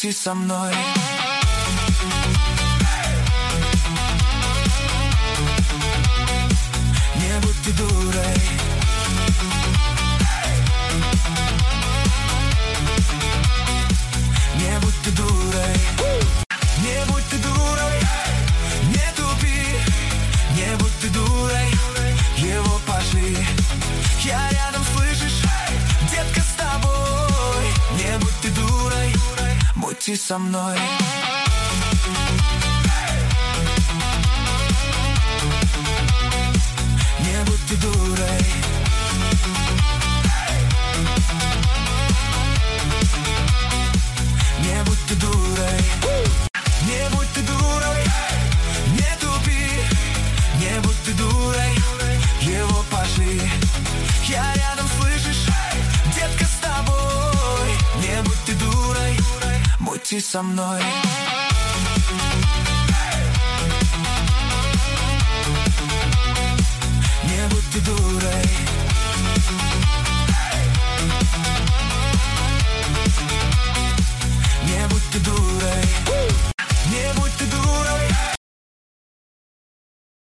будьте со мной. Не будьте дурой. Не будьте дурой. Не будь ты дурой, не тупи. Не будь ты дурой, его пошли. Я рядом, слышишь, детка, с тобой. Не будь ты дурой, будьте со мной. Не будь ты дурой. Не будь ты дурой. Не будь ты дурой, не тупи. Не будь ты дурой, его пошли. Я рядом, слышишь, детка, с тобой. Не будь ты дурой, будьте со мной.